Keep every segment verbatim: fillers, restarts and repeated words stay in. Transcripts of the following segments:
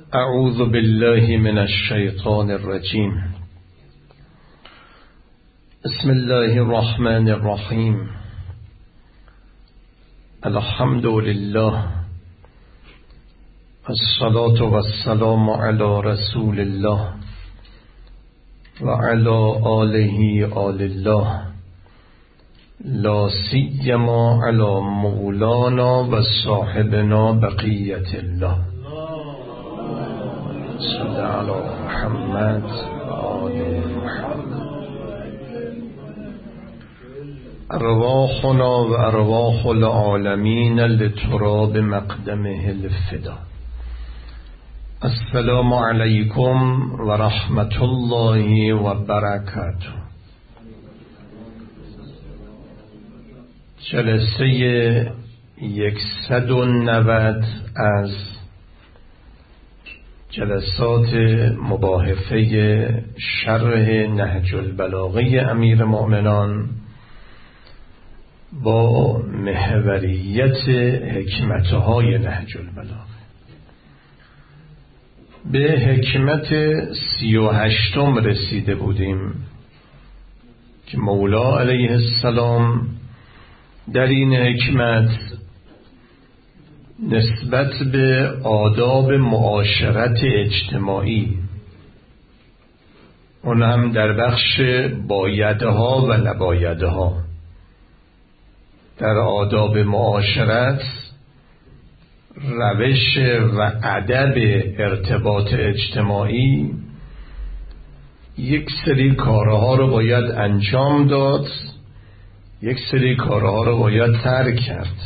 اعوذ بالله من الشیطان الرجیم. بسم الله الرحمن الرحیم. الحمد لله الصلاة والسلام علی رسول الله و علی آله آل الله، لا سیما علی مولانا و صاحبنا بقیت الله. صلی علی محمد و آل محمد. ارواحنا و ارواح العالمین لتراب مقدمه الفدا. السلام علیکم و رحمت الله و برکاته. جلسه یکصد و نود از جلسات مباحثه شرح نهج البلاغه امیر المؤمنین با محوریت حکمتهای نهج البلاغه. به حکمت سی و هشتم رسیده بودیم که مولا علیه السلام در این حکمت نسبت به آداب معاشرت اجتماعی، اون هم در بخش بایدها و نبایدها، در آداب معاشرت روش و ادب ارتباط اجتماعی، یک سری کارها رو باید انجام داد، یک سری کارها رو باید ترک کرد.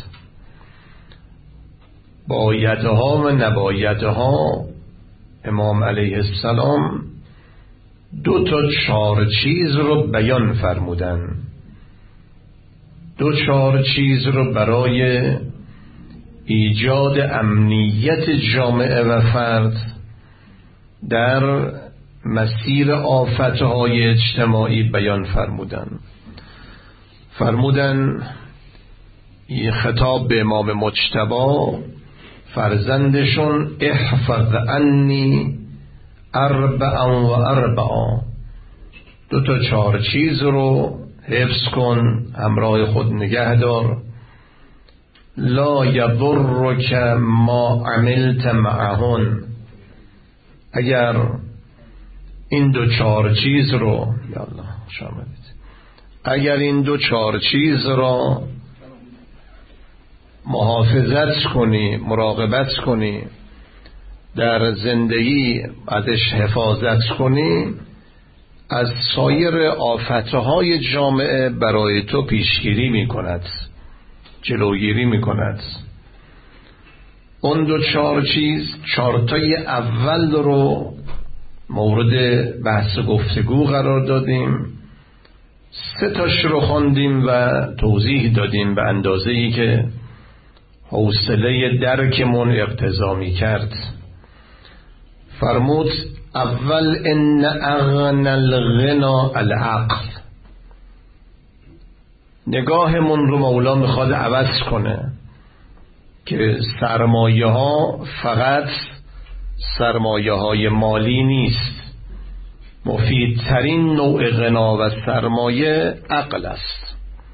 بایدها و نبایدها امام علیه السلام دو تا چهار چیز رو بیان فرمودن. دو چهار چیز رو برای ایجاد امنیت جامعه و فرد در مسیر آفتهای اجتماعی بیان فرمودن. فرمودن این خطاب به امام مجتبی فرزندشون، احفظ عنی اربعا و اربعا، دو تا چهار چیز رو حفظ کن، همراه خود نگه دار. لا یضرک ما عملت معهن، اگر این دو چهار چیز رو یا الله شاملید اگر این دو چهار چیز را محافظت کنی، مراقبت کنی، در زندگی ازش حفاظت کنی، از سایر آفتهای جامعه برای تو پیشگیری می کند، جلوگیری می کند. اون دو چهار چیز، چهارتای اول رو مورد بحث گفتگو قرار دادیم، سه تاش رو خواندیم و توضیح دادیم به اندازه‌ای که حوصله درکمون اقتضا می کرد. فرمود اول ان اغنى الغنا العقل. نگاهمون رو مولا میخواد عوض کنه که سرمایه ها فقط سرمایه های مالی نیست، مفیدترین نوع غنا و سرمایه عقل است.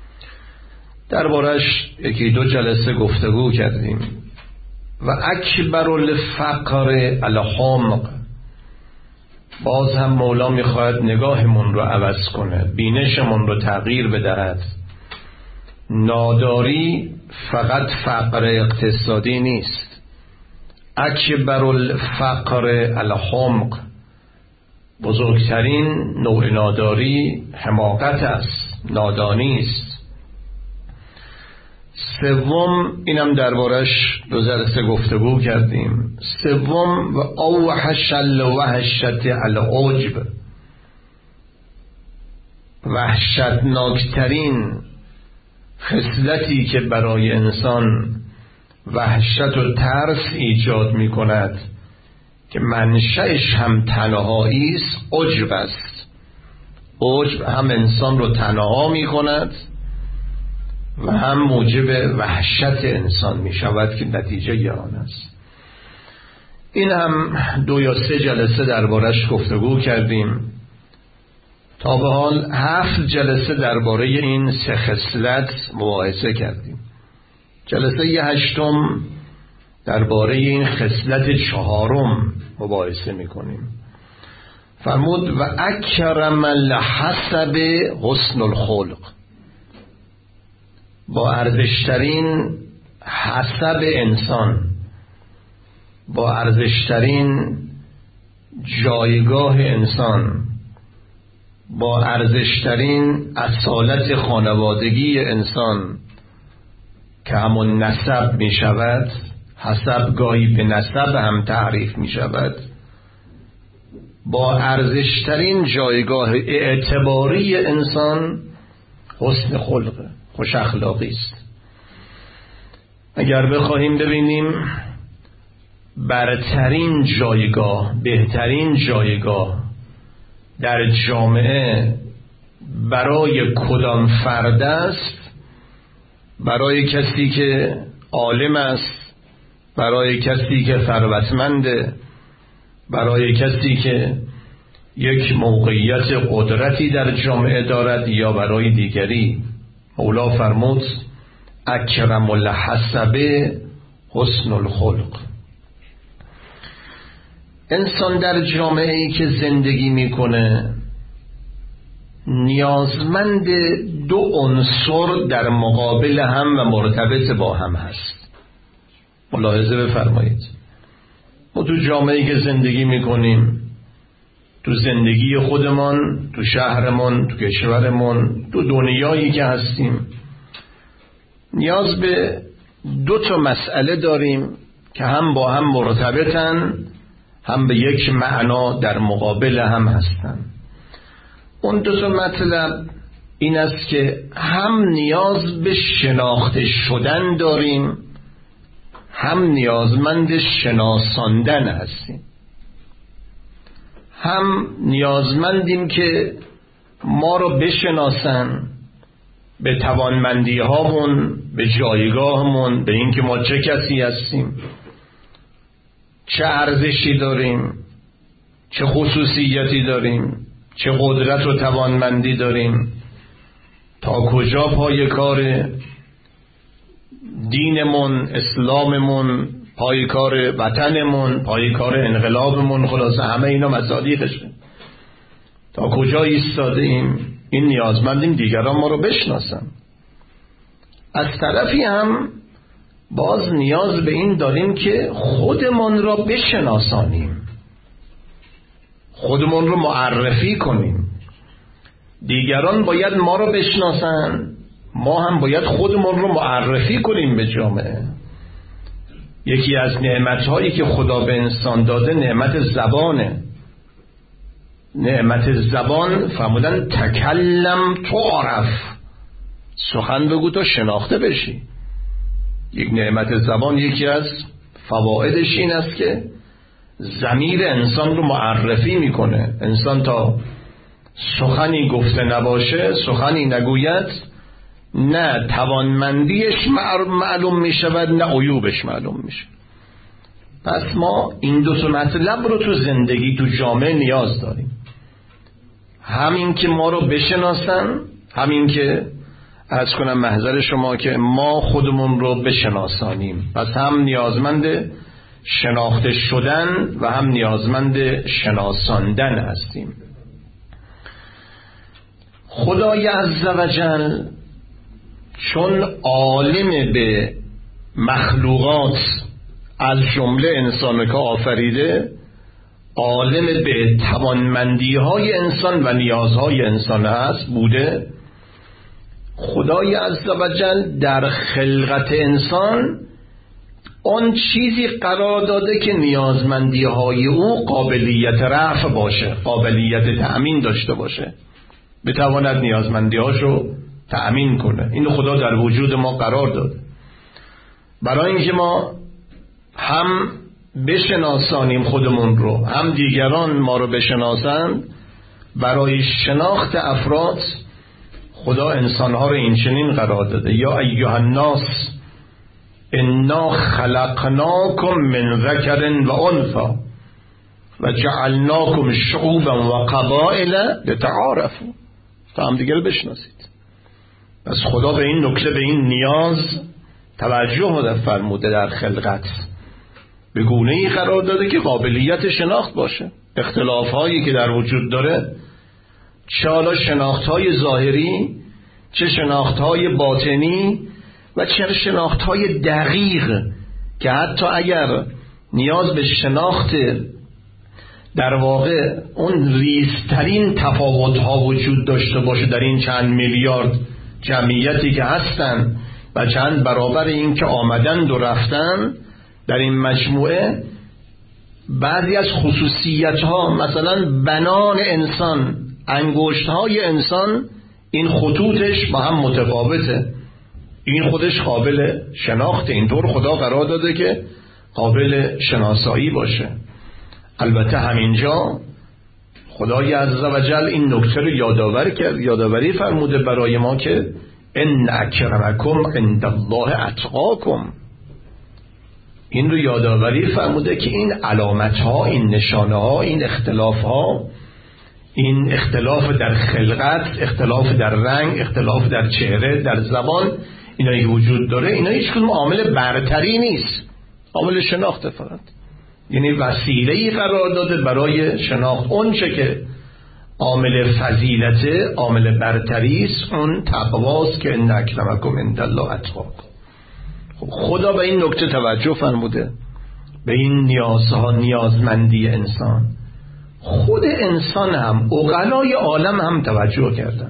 دربارش یکی دو جلسه گفتگو کردیم. و اکبر الفقر الحمق، باز هم مولا میخواهد نگاهمون رو عوض کنه، بینشمون رو تغییر بدهد. ناداری فقط فقر اقتصادی نیست، اکبر الفقر الحمق، بزرگترین نوع ناداری حماقت است، نادانی است. سوم، اینم دربارش دو جلسه گفتگو کردیم. سوم، و اوحش الوحشت العجب، وحشتناکترین خصلتی که برای انسان وحشت و ترس ایجاد می کند که منشأش هم تنهایی است، عجب است. عجب هم انسان رو تنها می کند و هم موجب وحشت انسان می شود که نتیجه آن است. این هم دو یا سه جلسه دربارش گفتگو کردیم. تا به حال هفت جلسه درباره این سه خصلت مباحثه کردیم. جلسه ی هشتم درباره این خصلت چهارم مباحثه میکنیم. فرمود و اکرم الحسب حسن الخلق، با ارزشترین حسب انسان، با ارزشترین جایگاه انسان، با ارزشترین اصالت خانوادگی انسان که همون نسب می شود، حسب گاهی به نسب هم تعریف می شود، با ارزشترین جایگاه اعتباری انسان حسن خلقه، خوش اخلاقی است. اگر بخواهیم ببینیم برترین جایگاه، بهترین جایگاه در جامعه برای کدام فرد است؟ برای کسی که عالم است، برای کسی که ثروتمنده، برای کسی که یک موقعیت قدرتی در جامعه دارد، یا برای دیگری؟ مولا فرمود اکرم الحسب حسن الخلق. انسان در جامعه ای که زندگی میکنه نیازمند دو عنصر در مقابل هم و مرتبط با هم هست. ملاحظه بفرمایید، ما تو جامعه ای که زندگی میکنیم، تو زندگی خودمان، تو شهرمان، تو کشورمان، تو دنیایی که هستیم، نیاز به دو تا مسئله داریم که هم با هم مرتبطن، هم به یک معنا در مقابل هم هستن. اون دو تا مطلب این است که هم نیاز به شناخته شدن داریم، هم نیازمند شناساندن هستیم. هم نیازمندیم که ما رو بشناسن، به توانمندی هامون، به جایگاهمون، به این که ما چه کسی هستیم، چه ارزشی داریم، چه خصوصیتی داریم، چه قدرت و توانمندی داریم، تا کجا پای کار دینمون، اسلاممون، پای کار وطنمون، پای کار انقلابمون، خلاصه همه اینا مصادیقشه. تا کجا ایستاده ایم؟ این نیازمندیم دیگران ما رو بشناسن. از طرفی هم باز نیاز به این داریم که خودمون را بشناسانیم، خودمون رو معرفی کنیم. دیگران باید ما رو بشناسن، ما هم باید خودمون رو معرفی کنیم به جامعه. یکی از نعمتهایی که خدا به انسان داده نعمت زبانه. نعمت زبان فرمودن تکلم تعرف، سخن بگو تا شناخته بشی. یک نعمت زبان، یکی از فوائدش این است که ضمیر انسان رو معرفی میکنه. انسان تا سخنی گفته نباشه، سخنی نگوید، نه توانمندیش معلوم میشود، نه عیوبش معلوم میشه. پس ما این دو تا مطلب رو تو زندگی، تو جامعه نیاز داریم. همین که ما رو بشناسن، همین که عرض کنم محضر شما که ما خودمون رو بشناسانیم. پس هم نیازمند شناخته شدن و هم نیازمند شناساندن هستیم. خدای عزوجل چون عالم به مخلوقات از جمله انسان که آفریده، عالم به توانمندی های انسان و نیازهای انسان هست بوده، خدای عزوجل در خلقت انسان آن چیزی قرار داده که نیازمندی های او قابلیت رفع باشه، قابلیت تأمین داشته باشه، بتواند نیازمندی هاشو تأمین کنه. اینو خدا در وجود ما قرار داده برای اینکه ما هم بشناسانیم خودمون رو، هم دیگران ما رو بشناسند. برای شناخت افراد خدا انسانها رو این چنین قرار داده: یا ایها الناس انا خلقناکم من ذکر و انثی و جعلناکم شعوبا و قبائل لتعارفوا، تا هم دیگه رو بشناسید. پس خدا به این نکته، به این نیاز توجه فرموده در خلقت، به گونه‌ای قرار داده که قابلیت شناخت باشه. اختلاف هایی که در وجود داره، چه حالا شناخت های ظاهری، چه شناخت های باطنی و چه شناخت های دقیق، که حتی اگر نیاز به شناخت در واقع اون ریزترین تفاوت ها وجود داشته باشه در این چند میلیارد جمعیتی که هستن و چند برابر این که آمدن و رفتن در این مجموعه، بعضی از خصوصیت ها، مثلا بنان انسان، انگشت های انسان، این خطوطش با هم متفاوته، این خودش قابل شناخته. اینطور خدا قرار داده که قابل شناسایی باشه. البته همینجا خدای عزوجل این نکته رو یادآور کرد، یادآوری فرموده برای ما که ان اکرمکم عند الله اتقاکم. این رو یادآوری فرموده که این علامت ها، این نشانه ها، این اختلاف ها، این اختلاف در خلقت، اختلاف در رنگ، اختلاف در چهره، در زبان، اینایی که وجود داره، اینا هیچ کدوم عامل برتری نیست، عامل شناخت فقط. یعنی وسیله‌ای قرار داده برای شناخت. اون چه که عامل فضیلته، عامل برتری است، اون تقواست که ان اکرمکم عند الله اتقاکم. خب خدا به این نکته توجه فرموده، به این نیازها، نیازمندی انسان. خود انسان هم، عقلای عالم هم توجه کردن.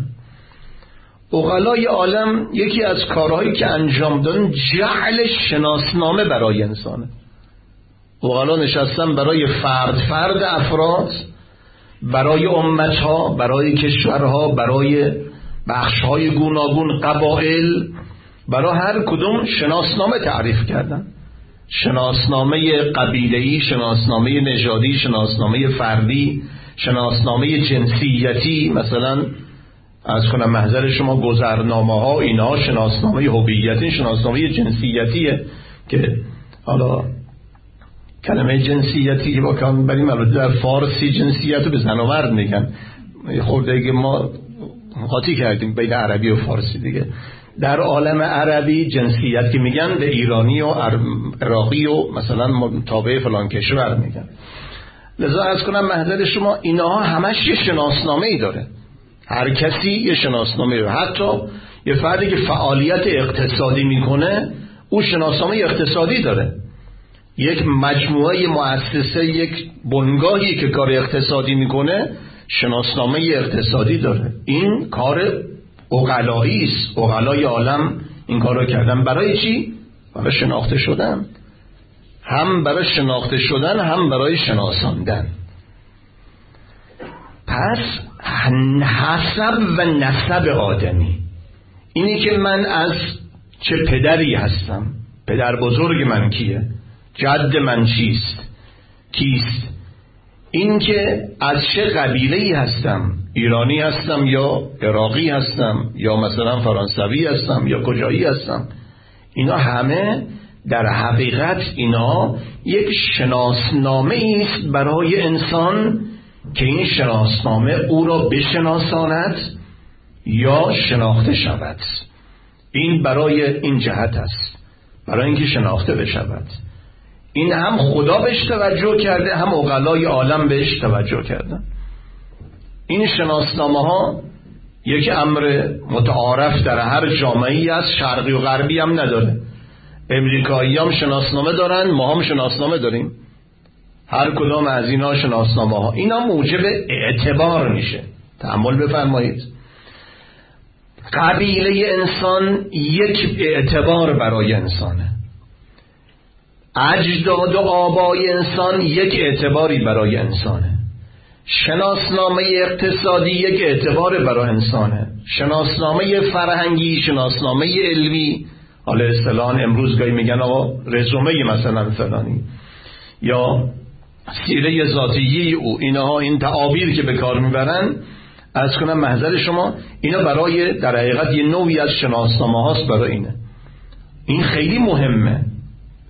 عقلای عالم یکی از کارهایی که انجام دادن جعل شناسنامه برای انسانه. عقلا نشستن برای فرد فرد افراد، برای امتها، برای کشورها، برای بخشهای گوناگون، قبایل، برای هر کدوم شناسنامه تعریف کردن. شناسنامه قبیله‌ای، شناسنامه نژادی، شناسنامه فردی، شناسنامه جنسیتی. مثلا از کنم محضر شما گذرنامه ها، اینها شناسنامه هویتی، شناسنامه جنسیتیه که حالا کلمه جنسیتی که با کام بریم، البته در فارسی جنسیت رو به زن و مرد میگن، خورده که ما قاطی کردیم بین عربی و فارسی دیگه. در عالم عربی جنسیت که میگن به ایرانی و عراقی و مثلا تابع فلان کشور میگن. لذا از کنم محضر شما اینها همش یه شناسنامه ای داره، هر کسی یه شناسنامه داره. حتی یه فردی که فعالیت اقتصادی میکنه، او شناسنامه اقتصادی داره. یک مجموعه مؤسسه، یک بنگاهی که کار اقتصادی میکنه، شناسنامه اقتصادی داره. این کار عقلایی است. عقلای عالم این کار رو کردن. برای چی؟ برای شناخته شدن. هم برای شناخته شدن، هم برای شناساندن. پس حسب و نسب آدمی، اینی که من از چه پدری هستم، پدر بزرگ من کیه، جد من چیست، کیست، این که از چه قبیله‌ای هستم، ایرانی هستم یا عراقی هستم یا مثلا فرانسوی هستم یا کجایی هستم، اینا همه در حقیقت اینا یک شناسنامه است برای انسان که این شناسنامه او را بشناساند یا شناخته شود. این برای این جهت است، برای اینکه شناخته بشود. این هم خدا بهش توجه کرده، هم عقلای عالم بهش توجه کردن. این شناسنامه ها یک امر متعارف در هر جامعه‌ای است، شرقی و غربی هم نداره. امریکایی هم شناسنامه دارن، ما هم شناسنامه داریم. هر کدام از اینا شناسنامه ها، اینا موجب اعتبار میشه. تأمل بفرمایید. قبیله انسان یک اعتبار برای انسانه، اجداد و آبای انسان یک اعتباری برای انسانه، شناسنامه اقتصادی یک اعتبار برای انسانه، شناسنامه فرهنگی، شناسنامه علمی، حالا اصطلاحاً امروز گاهی میگن آقا رزومه مثلا فلانی یا سیره ذاتیه او، اینها این تعابیر که به کار میبرن، از کنم محضر شما اینا برای در حقیقت یه نوعی از شناسنامه هاست برای اینه. این خیلی مهمه.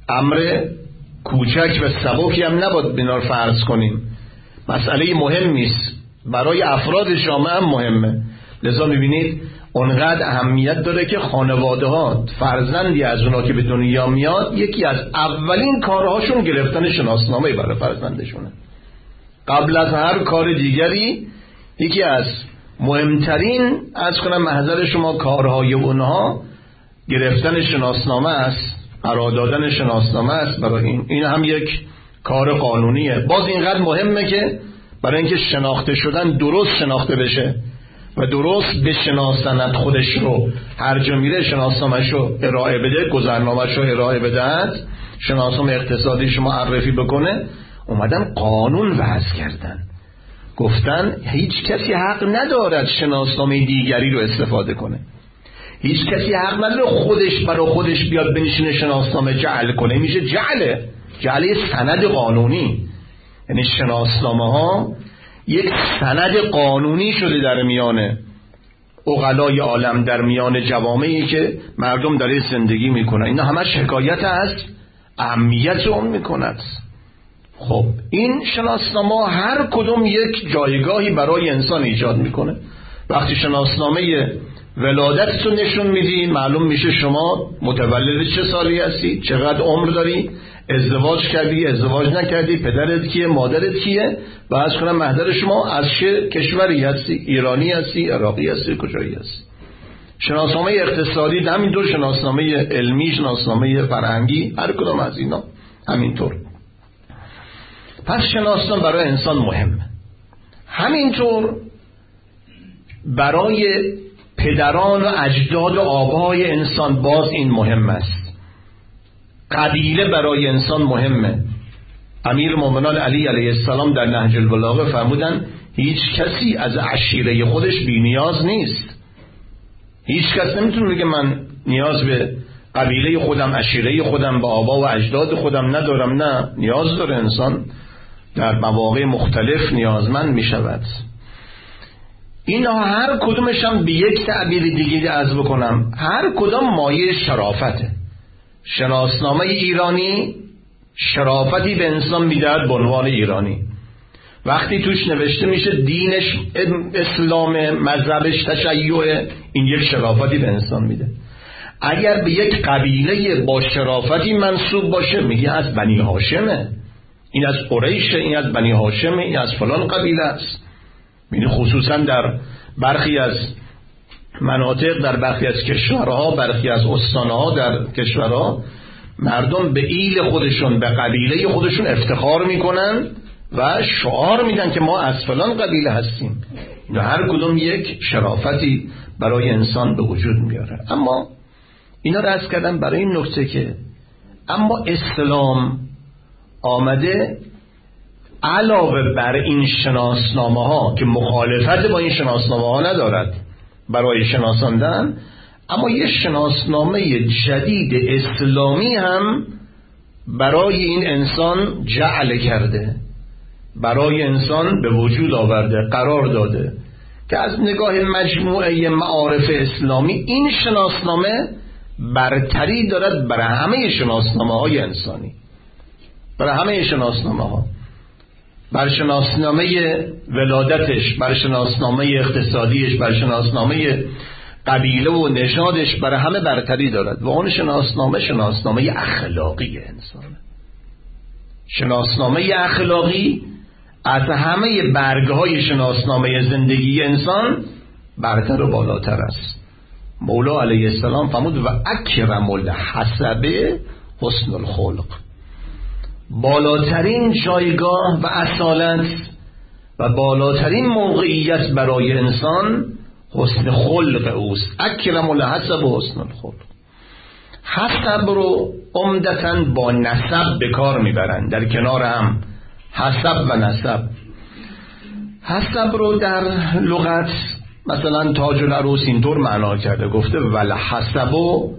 امر کوچک و سبکی هم نباید بنا فرض کنیم. مسئله مهمی است، برای افراد جامعه هم مهمه. لذا میبینید اونقدر اهمیت داره که خانواده ها فرزندی از اونا که به دنیا میاد، یکی از اولین کارهاشون گرفتن شناسنامه برای فرزندشونه. قبل از هر کار دیگری یکی از مهمترین از کنم محضر شما کارهای اونها گرفتن شناسنامه است، قرار دادن شناسنامه است. برای این این هم یک کار قانونیه. باز اینقدر مهمه که برای اینکه شناخته شدن درست شناخته بشه و درست بشناسند خودش رو، هر جا میره شناسنامه‌ش رو ارائه بده، گذرنامه‌ش رو ارائه بدهد، شناسنامه اقتصادیش معرفی بکنه. اومدن قانون وضع کردن، گفتن هیچ کسی حق ندارد شناسنامه دیگری رو استفاده کنه. هیچ کسی حق نداره خودش برای خودش بیاد بنشینه شناسنامه جعل کنه. میشه جعله جعله سند قانونی. یعنی شناسنامه ها یک سند قانونی شده در میان عقلای عالم، در میان جوامعی که مردم در زندگی میکنن. اینا همش حکایت از اهمیت اون میکند. خب این شناسنامه هر کدوم یک جایگاهی برای انسان ایجاد میکنه. وقتی شناسنامه ولادتتون نشون میدی، معلوم میشه شما متولد چه سالی هستی، چقدر عمر داری، ازدواج کردی، ازدواج نکردی، پدرت کیه، مادرت کیه، و از کنم محضر شما از چه کشوری هستی، ایرانی هستی، عراقی هستی، کجایی هستی. شناسنامه اقتصادی همینطور، شناسنامه علمی، شناسنامه فرهنگی، هر کدام از اینا همینطور. پس شناسنامه برای انسان مهمه. همینطور برای پدران و اجداد و آبای انسان باز این مهم است. قبیله برای انسان مهمه. امیر مومنان علی علیه السلام در نهج البلاغه فرمودن هیچ کسی از عشیره خودش بی نیاز نیست. هیچ کس نمیتونه بگه من نیاز به قبیله خودم، عشیره خودم، به آبا و اجداد خودم ندارم. نه، نیاز داره. انسان در مواقع مختلف نیازمند میشود. اینا هر کدومش هم به یک تعبیر دیگه عرض بکنم، هر کدام مایه شرافته. شناسنامه ایرانی شرافتی به انسان میدهد به عنوان ایرانی. وقتی توش نوشته میشه دینش اسلام، مذهبش تشیع، این یک شرافتی به انسان میده. اگر به یک قبیله با شرافتی منسوب باشه، میگه از بنی هاشمه، این از قریشه، این از بنی هاشمه، این از فلان قبیله است. یعنی خصوصا در برخی از مناطق، در برخی از کشورها، برخی از استانها در کشورها، مردم به ایل خودشون، به قبیله خودشون افتخار میکنن و شعار میدن که ما از فلان قبیله هستیم. اینا هر کدوم یک شرافتی برای انسان به وجود میاره. اما اینا رو عرض کردم برای این نکته که اما اسلام آمده علاوه بر این شناسنامه ها که مخالفت با این شناسنامه ها ندارد برای شناساندن، اما یه شناسنامه جدید اسلامی هم برای این انسان جعل کرده، برای انسان به وجود آورده، قرار داده که از نگاه مجموعه معارف اسلامی این شناسنامه برتری دارد برای همه شناسنامه های انسانی، برای همه شناسنامه ها. بر شناسنامه ولادتش، بر شناسنامه اقتصادیش، بر شناسنامه قبیله و نژادش، برای همه برتری دارد. و اون شناسنامه شناسنامه اخلاقی انسانه. شناسنامه اخلاقی از همه برگهای شناسنامه زندگی انسان برتر و بالاتر است. مولا علیه السلام فرمود و اکرم الحسب حسن الخلق. بالاترین جایگاه و اصالت و بالاترین موقعیت برای انسان حسن خلق اوست. اکرم الحسب و حسن الخلق. حسب رو عمدتاً با نسب به کار میبرن، در کنار هم حسب و نسب. حسب رو در لغت مثلا تاج العروس اینطور معنا کرده، گفته ول حسب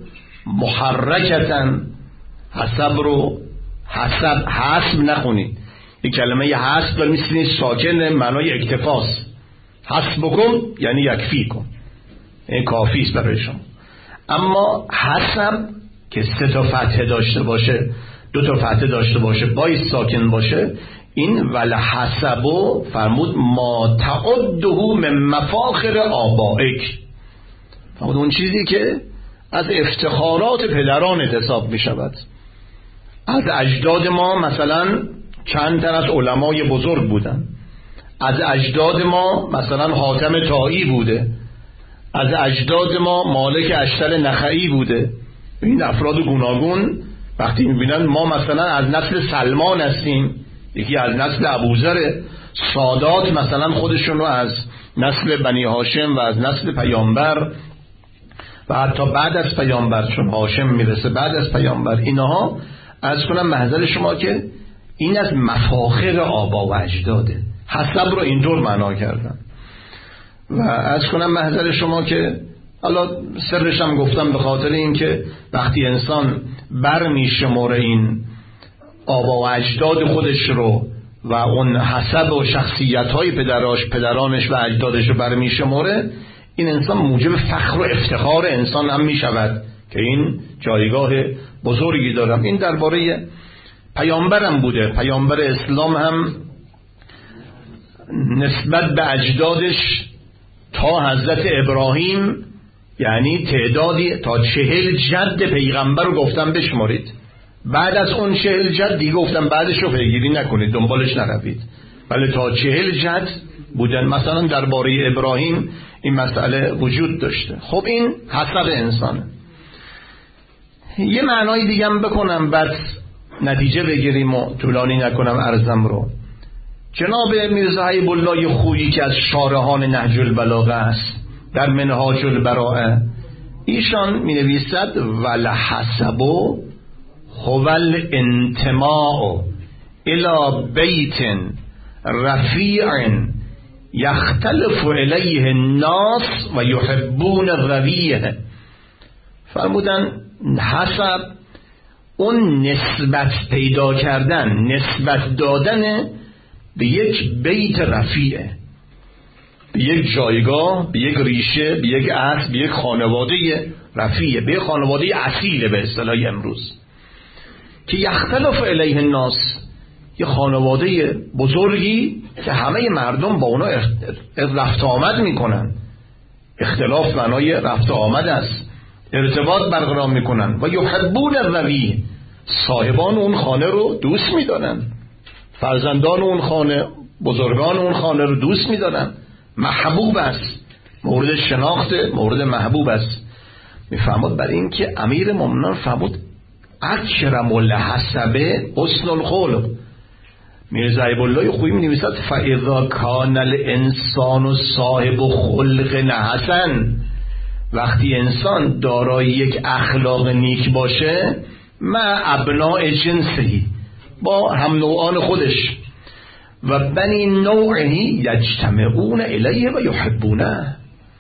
محرکتاً. حسب رو حسب حسب نخونید، این کلمه حسب مثل ساکن معنای اکتفاست. حسب بکن یعنی یکفی کن، این کافی است برای شما. اما حسب که سه تا فتحه داشته باشه دو تا فتحه داشته باشه بایست ساکن باشه، این ولحسبو فرمود ما تعده من مفاخر آبائک، فرمود اون چیزی که از افتخارات پدران حساب می شود. از اجداد ما مثلا چند تن از علمای بزرگ بودن، از اجداد ما مثلا حاتم طایی بوده، از اجداد ما مالک اشتر نخعی بوده. این افراد گوناگون وقتی میبینن ما مثلا از نسل سلمان هستیم، یکی از نسل ابوذر، سادات مثلا خودشون رو از نسل بنی هاشم و از نسل پیامبر و حتی بعد از پیامبر، چون هاشم میرسه بعد از پیامبر، اینها از کنم محضر شما که این از مفاخر آبا و اجداده. حسب رو اینطور معنا کردن و از کنم محضر شما که حالا سرش هم گفتم به خاطر این که وقتی انسان بر می شماره این آبا و اجداد خودش رو و اون حسب و شخصیت های پدراش پدرانش و اجدادش رو بر می شماره، این انسان موجب فخر و افتخار انسان هم می شود که این جایگاه بزرگی دارم. این درباره پیامبرم بوده. پیامبر اسلام هم نسبت به اجدادش تا حضرت ابراهیم یعنی تعدادی تا چهل جد پیغمبر رو گفتم بشمارید، بعد از اون چهل جد دیگه گفتم بعدش رو پیگیری نکنید، دنبالش نروید، ولی تا چهل جد بودن. مثلا درباره ابراهیم این مسئله وجود داشته. خب این حسب انسانه. یه معنای دیگه هم بکنم بعد نتیجه بگیریم و طولانی نکنم عرضم رو. جناب میرزا حبیب الله خویی که از شارحان نهج البلاغه است در منهاج البراءه، ایشان می نویسد ولحسبو هو الانتماء الى بیت رفیع یختلف الیه الناس و یحبون الرویه. فرمودن حسب اون نسبت پیدا کردن، نسبت دادن به یک بیت رفیعه، به یک جایگاه، به یک ریشه، به یک اصل، به یک خانواده رفیعه، به یک خانواده اصیله به اصطلاح امروز، که یختلف الیه الناس، یه خانواده بزرگی که همه مردم با اونا رفت آمد میکنن. اختلاف معنای رفت آمد است، ارتباط برقرار میکنن. و یحبون الروی، صاحبان اون خانه رو دوست میدارن، فرزندان اون خانه، بزرگان اون خانه رو دوست میدارن، محبوب است، مورد شناخت، مورد محبوب است. میفهمد برای این که امیر مومنان فرمود اکرم الحسب حسن الخلق. میرزا حبیب الله خویی می نویسد فاذا کان الانسان صاحب خلق حسن، وقتی انسان دارای یک اخلاق نیک باشه، مع ابناء جنسهی، با هم نوعان خودش، و بنی نوعه یجتمعون الیه و یحبونه.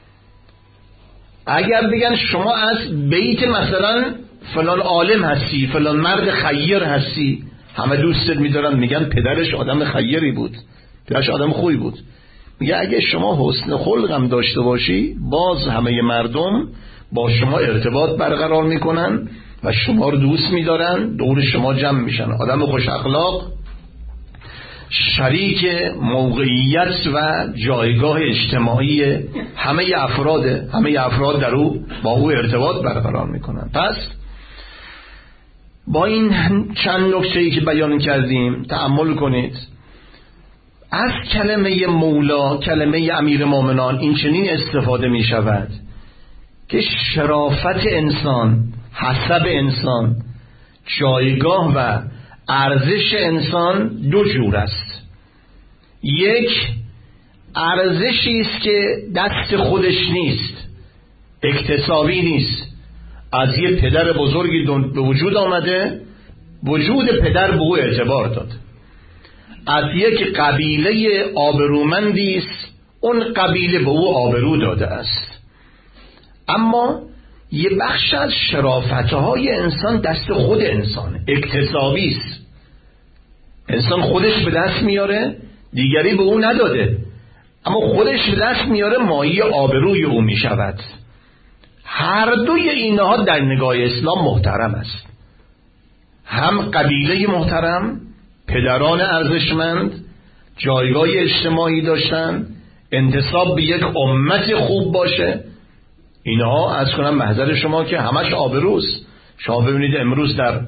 اگر بگن شما از بیت مثلا فلان عالم هستی، فلان مرد خیر هستی، همه دوستت میدارن، میگن پدرش آدم خیری بود، پدرش آدم خوبی بود. میگه اگه شما حسن خلقم داشته باشی، باز همه مردم با شما ارتباط برقرار میکنن و شما رو دوست میدارن، دور شما جمع میشن. آدم خوش اخلاق شریک موقعیت و جایگاه اجتماعی همه افراد همه افراد در او با او ارتباط برقرار میکنن. پس با این چند نکته‌ای که بیان کردیم تأمل کنید. از کلمه مولا، کلمه امیر مومنان، این چنین استفاده می شود که شرافت انسان، حسب انسان، جایگاه و ارزش انسان دو جور است. یک ارزشی است که دست خودش نیست، اکتسابی نیست، از یه پدر بزرگی به وجود آمده، وجود پدر به او اعتبار داد، از یک قبیله آبرومندی است، اون قبیله به او آبرو داده است. اما یه بخش از شرافتهای انسان دست خود انسان، اکتسابی است، انسان خودش به دست میاره، دیگری به او نداده، اما خودش به دست میاره، مایه آبروی او میشود. هر دوی اینها در نگاه اسلام محترم است. هم قبیله محترم، پدران ارزشمند، جایگاه اجتماعی داشتن، انتساب به یک امت خوب باشه. اینها از کنم محضر شما که همش آبروست. شما ببینید امروز در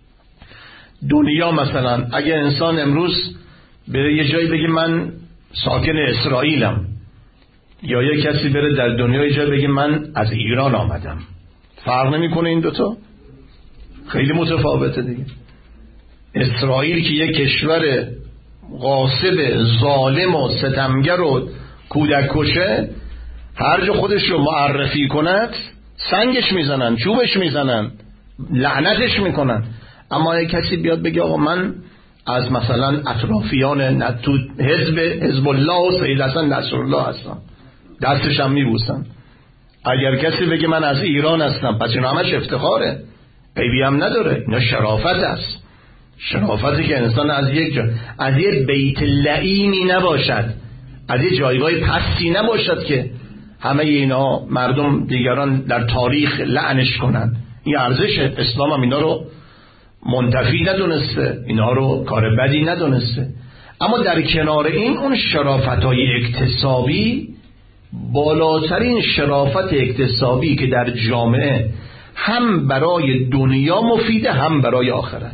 دنیا مثلا اگه انسان امروز بره یه جایی بگه من ساکن اسرائیلم، یا یه کسی بره در دنیا یه جایی بگه من از ایران آمدم، فرق نمیکنه این دوتا؟ خیلی متفاوته دیگه. اسرائیل که یک کشور غاصب، ظالم و ستمگر و کودک کشه، هر جا خودش رو معرفی کند سنگش میزنن، چوبش میزنن، لعنتش میکنن. اما یک کسی بیاد بگه آقا من از مثلا اطرافیان نتو حزب حزب الله و سید حسن نصرالله هستم، دستش هم میبوسن. اگر کسی بگه من از ایران هستم، پس این همش افتخاره، عیبی هم نداره. اینا شرافت است. شرافتی که انسان از یک جا، از یک بیت لعینی نباشد، از یک جایگاه پستی نباشد که همه اینا مردم دیگران در تاریخ لعنش کنن. این ارزش اسلام هم اینا رو منتفی ندونسته، اینا رو کار بدی ندونسته. اما در کنار این اون شرافت‌های اکتسابی، بالاترین شرافت اکتسابی که در جامعه هم برای دنیا مفیده هم برای آخرت،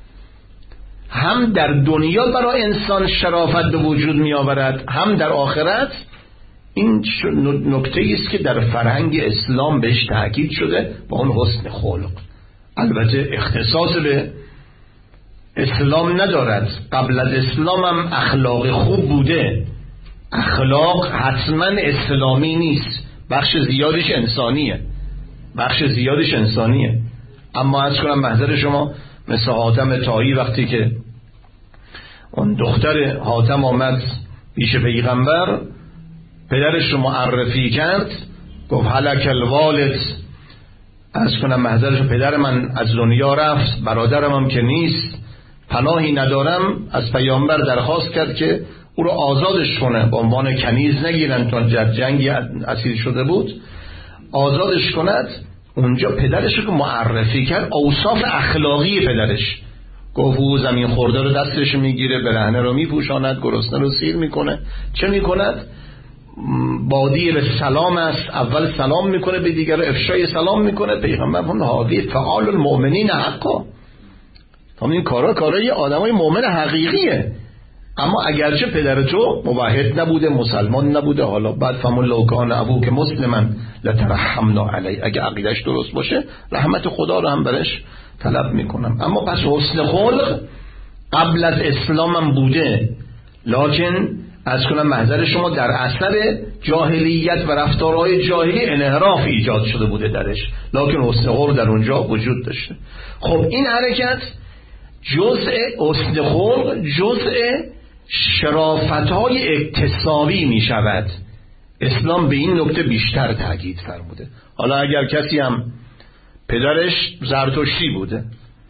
هم در دنیا برای انسان شرافت به وجود می آورد هم در آخرت، این نکته است که در فرهنگ اسلام بهش تاکید شده با اون حسن خلق. البته اختصاص به اسلام ندارد، قبل از اسلام هم اخلاق خوب بوده. اخلاق حتما اسلامی نیست، بخش زیادش انسانیه، بخش زیادش انسانیه. اما از کنم محضر شما مثل حاتم طایی، وقتی که اون دختر حاتم آمد پیش پیغمبر، پدرش رو معرفی کرد، گفت هلک الوالد، از کنم محضرش پدر من از دنیا رفت، برادرم هم که نیست، پناهی ندارم. از پیامبر درخواست کرد که او رو آزادش کنه، به عنوان کنیز نگیرن، تا جنگی اسیر شده بود، آزادش کند. اونجا پدرش رو معرفی کرد، اوصاف اخلاقی پدرش، گفت او زمین خورده رو دستش میگیره، برهنه رو میپوشاند، گرسنه رو سیر میکنه. چه میکند؟ بادی به سلام است، اول سلام میکنه به دیگر، افشای سلام میکنه. پیغمبر فرمود هادی فعال المؤمنین حقا، این کارا کارای آدمای مؤمن حقیقیه. اما اگرچه پدر تو موحد نبوده، مسلمان نبوده، حالا بعد فمون لو کان ابوک مسلما لترحمنا علی، اگه عقیدش درست باشه رحمت خدا رو هم برش طلب میکنم. اما پس حسن خلق قبل از اسلام هم بوده، لکن از کنم محضر شما در اثر جاهلیت و رفتارهای جاهلی انحراف ایجاد شده بوده درش، لکن حسن خلق در اونجا وجود داشته. خب این حرکت جزء حسن خلق، جزء شرافت‌های اکتسابی می شود. اسلام به این نکته بیشتر تاکید فرموده. حالا اگر کسی هم پدرش زرتشتی بوده،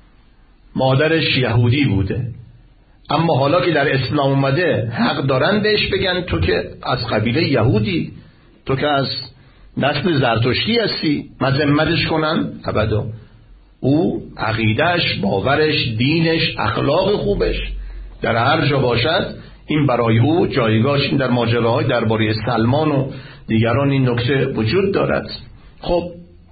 مادرش یهودی بوده، اما حالا که در اسلام اومده حق دارن بهش بگن تو که از قبیله یهودی، تو که از نسل زرتشتی هستی، مذمتش کنن؟ ابدا. او عقیدش، باورش، دینش، اخلاق خوبش در هر جا باشد، این برای او جایگاهش. این در ماجراهای درباره سلمان و دیگران این نکته وجود دارد. خب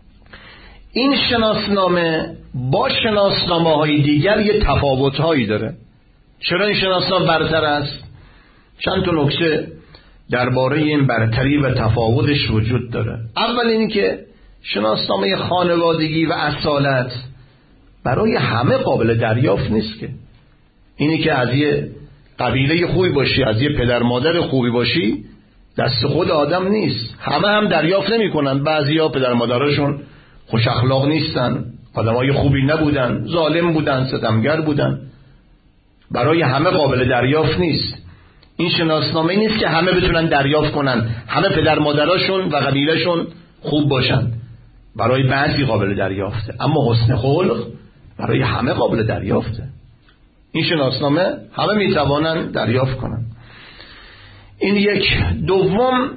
این شناسنامه با شناسنامه های دیگر یه تفاوت هایی داره. چرا این شناسنامه برتر است؟ چند تا نکته درباره این برتری و تفاوتش وجود داره. اول اینی که شناسنامه خانوادگی و اصالت برای همه قابل دریافت نیست. که اینی که از یه قبیله خوبی باشی، از یه پدر مادر خوبی باشی، دست خود آدم نیست. همه هم دریافت نمی کنن. بعضیا پدر مادرشون خوش اخلاق نیستن، آدمای خوبی نبودن، ظالم بودن، ستمگر بودن. برای همه قابل دریافت نیست. این شناسنامه نیست که همه بتونن دریافت کنن، همه پدر مادرشون و قبیلهشون خوب باشن. برای بعضی قابل دریافته، اما حسن خلق برای همه قابل دریافته. این شناسنامه همه میتوانن دریافت کنن. این یک. دوم،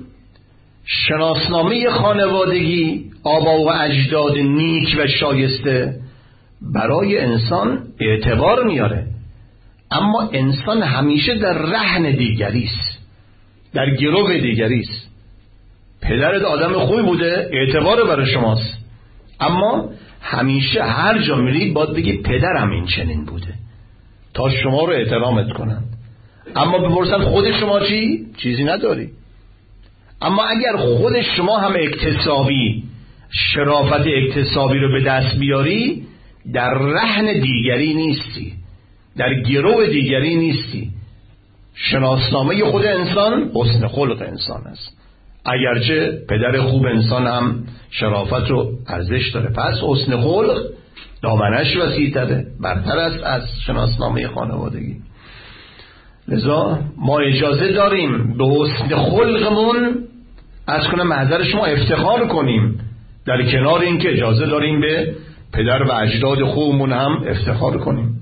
شناسنامه خانوادگی، آبا و اجداد نیک و شایسته برای انسان اعتبار میاره، اما انسان همیشه در رهن دیگریست، در گرو دیگریست. پدرت آدم خوبی بوده، اعتبار برای شماست، اما همیشه هر جا میری باید بگی پدرم این چنین بوده تا شما رو احترامت کنن. اما بپرسن خود شما چی؟ چیزی نداری. اما اگر خود شما هم اکتسابی شرافت اکتسابی رو به دست بیاری، در رهن دیگری نیستی، در گرو دیگری نیستی. شناسنامه خود انسان حسن خلق انسان است، اگرچه پدر خوب انسان هم شرافت و ارزش داره. پس حسن خلق دامنش وسیع‌تره، برتر است از شناسنامه خانوادگی. لذا ما اجازه داریم به حسن خلقمون از کنم محضر شما افتخار کنیم، در کنار این که اجازه داریم به پدر و اجداد خوبمون هم افتخار کنیم.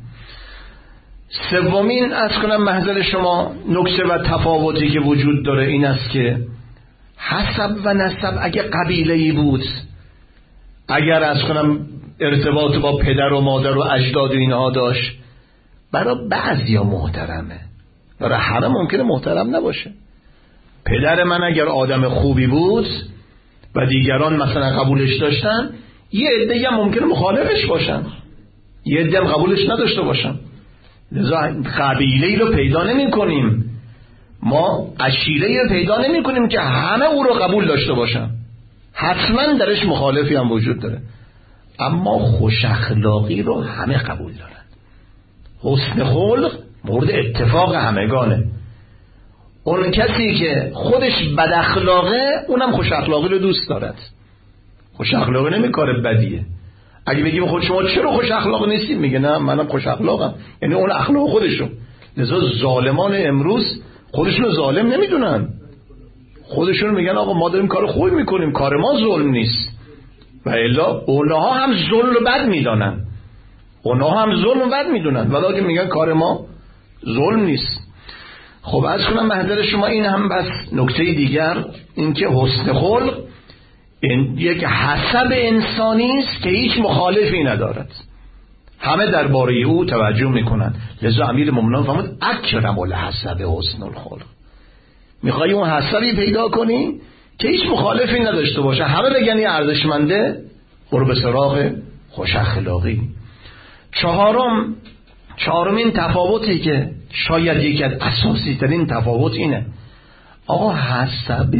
سومین از کنم محضر شما نکته و تفاوتی که وجود داره این است که حسب و نسب اگه قبیله‌ای بود، اگر از کنم ارتباط با پدر و مادر و اجداد و اینها داشت، برای بعضیا محترمه، برای همه ممکنه محترم نباشه. پدر من اگر آدم خوبی بود و دیگران مثلا قبولش داشتن، یه عده هم ممکنه مخالفش باشن، یه عده هم قبولش نداشته باشن. لذا قبیله‌ای رو پیدا نمی کنیم، ما عشیره‌ای رو پیدا نمی کنیم که همه او رو قبول داشته باشن، حتما درش مخالفی هم وجود داره. اما خوش اخلاقی رو همه قبول دارن. حسن خلق مورد اتفاق همگانه. اون کسی که خودش بد اخلاقه اونم خوش اخلاقی رو دوست دارد. خوش اخلاقی نمی کار بدیه. اگه بگیم خود شما چرا خوش اخلاق نیستیم، میگه نه منم خوش اخلاقم، یعنی اون اخلاق خودشون. لذا ظالمان امروز خودشون ظالم نمیدونن، خودشون میگن آقا ما داریم کار خوبی میکنیم، کار ما ظلم نیست. و الا اونها هم ظلم و بد میدونن، اونها هم ظلم و بد میدونن، ولی که میگن کار ما ظلم نیست. خب از کنم محضر شما این هم بس نکته دیگر، این که حسن خلق این یک حسب انسانی است که هیچ مخالفی ندارد، همه درباره او توجه میکنن. لذا امیرالمومنین فرمود اکرم الحسب حسن الخلق. میخوای اون حسبی پیدا کنی که هیچ مخالفی نداشته باشه، همه بگن یه ارزشمنده، برو به سراغ خوش اخلاقی. چهارم چهارمین تفاوتی که شاید یکی از اساسی ترین تفاوت اینه، آقا حسب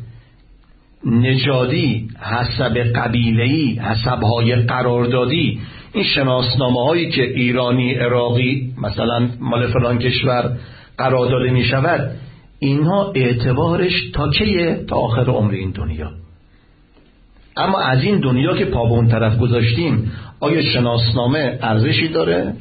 نژادی، حسب قبیله‌ای، حسب‌های قراردادی، این شناسنامه هایی که ایرانی، عراقی مثلا مال فلان کشور قرار داده می شود، اینها اعتبارش تا کیه؟ تا آخر عمر این دنیا. اما از این دنیا که پا به اون طرف گذاشتیم، آیا شناسنامه ارزشی داره؟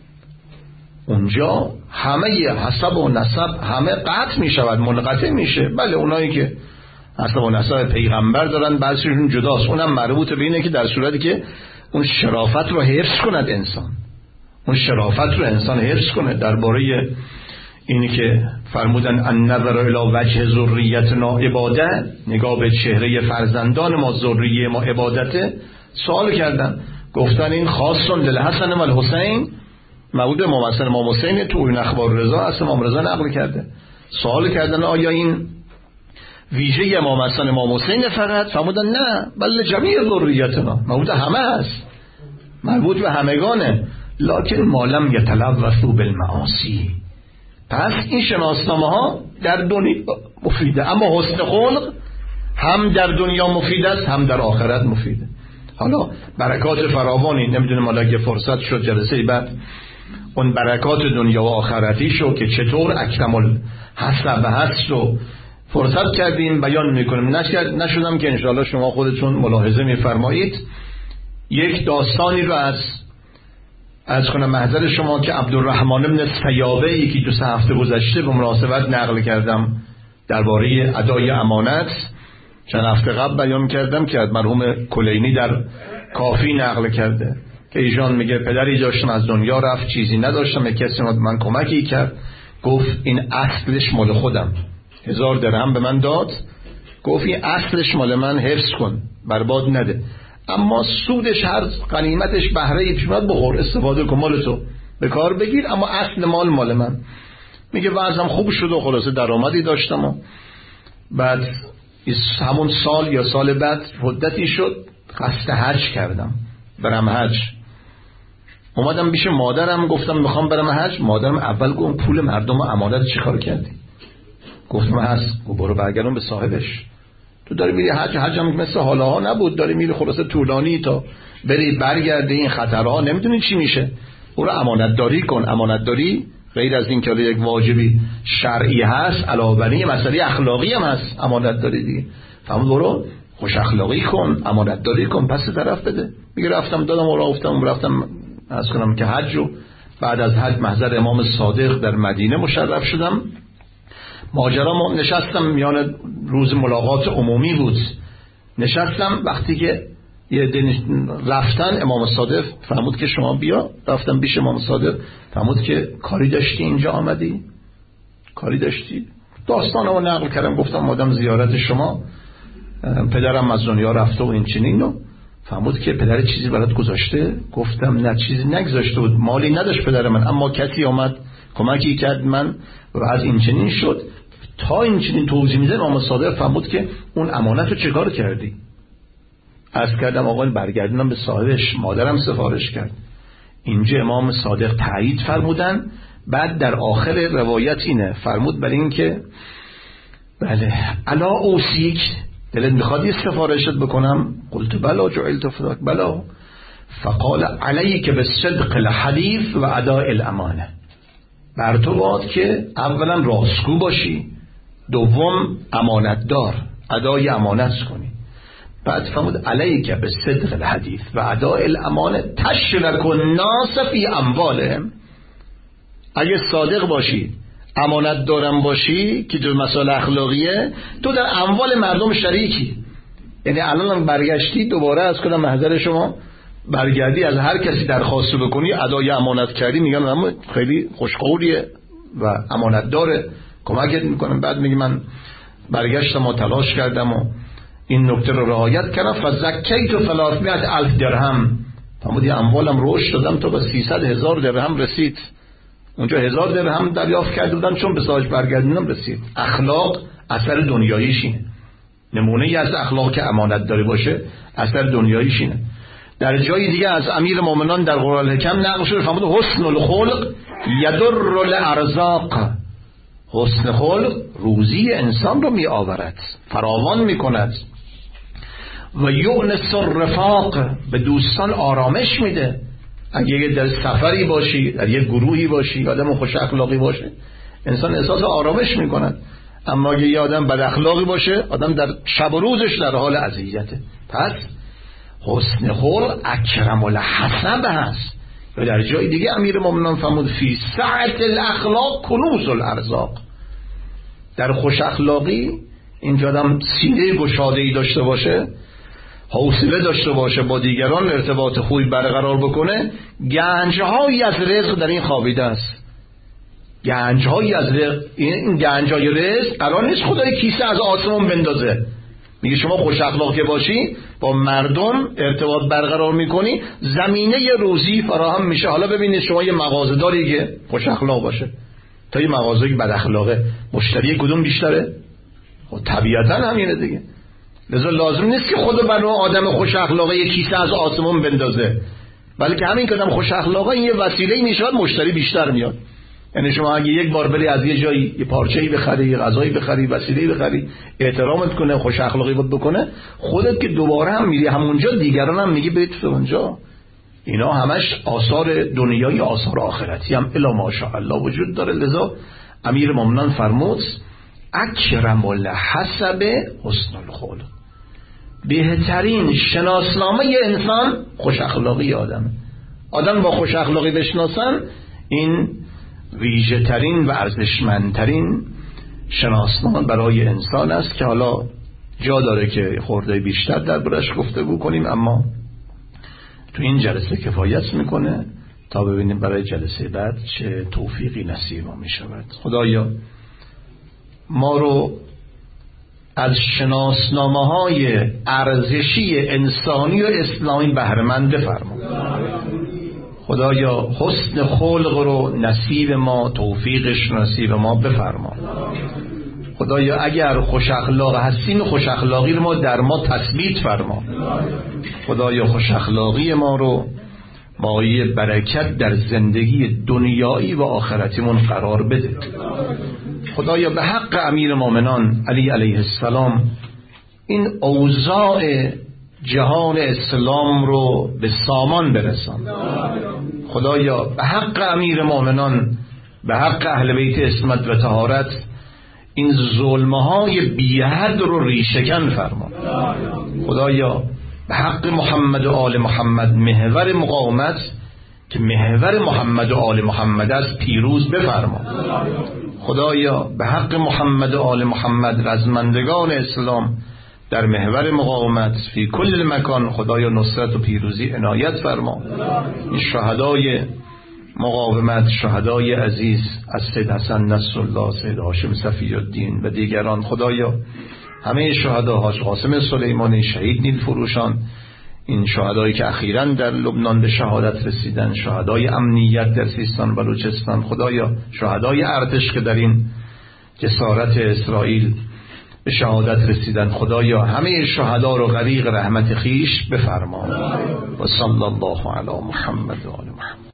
اونجا همه حسب و نسب همه قطع می شود، منقطع میشه. بله اونایی که حسب و نسب پیغمبر دارن بعضیشون جداست، اونم مربوط به اینه که در صورتی که اون شرافت رو حفظ کند انسان، اون شرافت رو انسان حفظ کنه. درباره اینی که فرمودن ان نظر الی وجه ذریتنا عباده، نگاه به چهره فرزندان ما ذریه ما عبادته، سوال کردن، گفتن این خاصون للحسن و الحسین، مربوط به امام حسن امام حسین، تو این اخبار رضا است امام رضا نقل کرده. سوال کردن آیا این ویژه امام حسن امام حسین فقط؟ فرمودن نه بل جمیع ذریتنا، مربوط همه است، مربوط به همگانه، لکن مالم یتلوثوا بالمعاصی. پس این شناسنامه ها در دنیا مفیده، اما حسن خلق هم در دنیا مفید است هم در آخرت مفیده. حالا برکات فراوانی، نمیدونم حالا اگه فرصت شد جلسه بعد اون برکات دنیا و آخرتی شو که چطور اکرم الحسب هست رو فرصت کردیم بیان میکنیم، نشد نشدم که انشاءالله شما خودتون ملاحظه میفرمایید. یک داستانی رو از از کنم محضر شما که عبدالرحمن بن سیابه یکی دو سه هفته گذشته به مناسبت نقل کردم درباره ادای امانت، چند هفته قبل بیان کردم که مرحوم کلینی در کافی نقل کرده که ایشان میگه پدری داشتم از دنیا رفت، چیزی نداشتم، یک کسی من کمکی کرد، گفت این اصلش مال خودم، هزار درهم به من داد، گفت این اصلش مال من، حفظ کن برباد نده، اما سودش هر غنیمتش بهره پیش میاد بخور، استفاده کن، مال تو به کار بگیر، اما اصل مال مال من. میگه وضعم خوب شد و خلاصه درآمدی داشتم و بعد همون سال یا سال بعد مدتی شد قصد حج کردم، برم حج. اومدم پیش مادرم گفتم میخوام برم حج. مادرم اول گفت پول مردم امانت چیکار کردی؟ گفتم هست. گفت برو برگردون به صاحبش. تو داری میری حج، حج هم مثل حالا ها نبود، داری میری خلاصه طولانی تا بری برگردی، این خطرها نمیدونی چی میشه. برو امانت داری کن. امانت داری غیر از این که یک واجبی شرعی هست، علاوه بر این مسئله اخلاقی هم هست. امانت داری دیگه، فهمون برو خوش اخلاقی کن، امانت داری کن، پس طرف بده. میگه رفتم دادم و رفتم رفتم از کنم که حج رو بعد از حج محضر امام صادق در مدینه مشرف شدم. ماجرا ما نشستم، میان روز ملاقات عمومی بود، نشستم. وقتی که یه رفتن امام صادق فرمود که شما بیا. رفتم پیش امام صادق، فرمود که کاری داشتی اینجا آمدی؟ کاری داشتی؟ داستانمو نقل کردم، گفتم آدم زیارت شما، پدرم از دنیا رفته و این چنین. و فرمود که پدر چیزی برات گذاشته؟ گفتم نه چیزی نگذاشته بود، مالی نداشت پدر من، اما کسی آمد کمکی کرد من و از این چنین شد. تا این چنین توضیح میده امام صادق فرمود که اون امانت رو چیکار کردی؟ عرض کردم آقا برگردونم به صاحبش، مادرم سفارش کرد. اینجا امام صادق تایید فرمودن. بعد در آخر روایت اینه فرمود برای این که بله الا اوصیک، دلت میخواد یه سفارشت بکنم؟ قلت بلا جعلت فداک بلا. فقال علیک بالصدق الحدیث و اداء الامانه، بر تو باد که اولا راستگو باشی، دوم امانت دار، ادای امانت کنی. بعد فرمود علیک بالصدق الحدیث و اداء الامانه تشرک الناس فی اموالهم. اگه صادق باشی، امانت دارم باشی که جو مسائل اخلاقیه، تو در اموال مردم شریکی. یعنی الان برگشتی دوباره از کنم محضر شما برگردی از هر کسی درخواست بکنی ادای امانت کردی، میگن اما خیلی خوشقولیه و امانت داره، کمکت میکنم. بعد میگه من برگشتم و تلاش کردم و این نکته رو رعایت کردم. فزکیت ثلاثمائة الف درهم، فرمودی اموالم رشد دادم تا به سیصد هزار درهم رسید. اونجا هزار درهم دریافت کرده بودن، چون به ساج برگردوندم رسید. اخلاق اثر دنیاییش اینه، نمونه ای از اخلاق که امانت داری باشه اثر دنیاییش اینه. در جای دیگه از امیر مومنان در قرآن الحکم نقل شده فرمود حسن الخلق یدر الارزاق. حسن خلق روزی انسان رو می آورد، فراوان می کند. و یؤنس الرفاق، به دوستان آرامش میده. اگه در سفری باشی، در یک گروهی باشی، آدم خوش اخلاقی باشه، انسان احساس آرامش میکند. اما اگه یه آدم بد اخلاقی باشه، آدم در شب و روزش در حال اذیته. پس حسن خلق اکرم الحسب هست. و در جای دیگه امیر مومنان فرمود فی سعت الاخلاق کنوز الارزاق. در خوش اخلاقی اینجا آدم سینه گشاده‌ای داشته باشه، حوصله داشته باشه، با دیگران ارتباط خوبی برقرار بکنه، گنج‌هایی از رزق در این خوابیده است. گنج‌هایی از رزق، این گنج‌های رزق قرار نیست خدای کیسه از آسمون بندازه. میگه شما خوش اخلاق باشی، با مردم ارتباط برقرار میکنی، زمینه روزی فراهم میشه. حالا ببینید شما یه مغازه داری که خوش اخلاق باشه تا یه مغازه‌ای بد اخلاقه، مشتری کدوم بیشتره؟ خب طبیعتاً همینه دیگه. لذا لازم نیست که خود برای آدم خوش اخلاقه یک کیسه از آسمون بندازه، بلکه همین که آدم خوش اخلاقه این یه وسیله میشه مشتری بیشتر میاد. یعنی شما اگه یک بار بری از یه جایی یه پارچه‌ای بخری، یه غذایی بخری، وسیله‌ای بخری، احترامت کنه، خوش اخلاقی بود بکنه، خودت که دوباره هم میری همونجا، دیگران هم میگی برید تو اونجا. اینا همش آثار دنیایی، آثار آخرتی هم الا ماشاءالله وجود داره. لذا امیر مومنان فرمود اکرم الحسب حسن الخلق، بهترین شناسنامه انسان خوش اخلاقی آدمه. آدم با خوش اخلاقی بشناسن، این ویژه ترین و ارزشمندترین شناسنامه برای انسان است که حالا جا داره که خورده بیشتر در برش گفتگو کنیم، اما تو این جلسه کفایت میکنه تا ببینیم برای جلسه بعد چه توفیقی نصیب ما میشود. خدایا ما رو از شناسنامه‌های ارزشی انسانی و اسلامی بهره مند بفرما. خدایا حسن خلق رو نصیب ما، توفیقش نصیب ما بفرما. خدایا اگر خوش اخلاق هستیم، خوش اخلاقی رو ما در ما تثبیت فرما. خدایا خوش اخلاقی ما رو مایه برکت در زندگی دنیایی و آخرتیمون قرار بده. خدایا به حق امیر مومنان علی علیه السلام این اوضاع جهان اسلام رو به سامان برسان. خدایا به حق امیر مومنان، به حق اهل بیت عصمت و طهارت این ظلمهای بی‌حد رو ریشه‌کن فرما. خدایا به حق محمد و آل محمد محور مقاومت که محور محمد و آل محمد است پیروز بفرما. خدایا به حق محمد و آل محمد رزمندگان اسلام در محور مقاومت فی کل مکان خدایا نصرت و پیروزی عنایت فرما. این شهدای مقاومت، شهدای عزیز از سید حسن نصرالله، سید هاشم صفی الدین و دیگران، خدایا همه شهدا، حاج قاسم سلیمانی شهید نیل فروشان، این شهدایی که اخیراً در لبنان به شهادت رسیدن، شهدای امنیت در سیستان و بلوچستان، خدایا شهدای ارتش که در این جسارت اسرائیل به شهادت رسیدن، خدایا همه شهدا رو غریق رحمت خیش بفرما. و صلی الله علی محمد و آل محمد.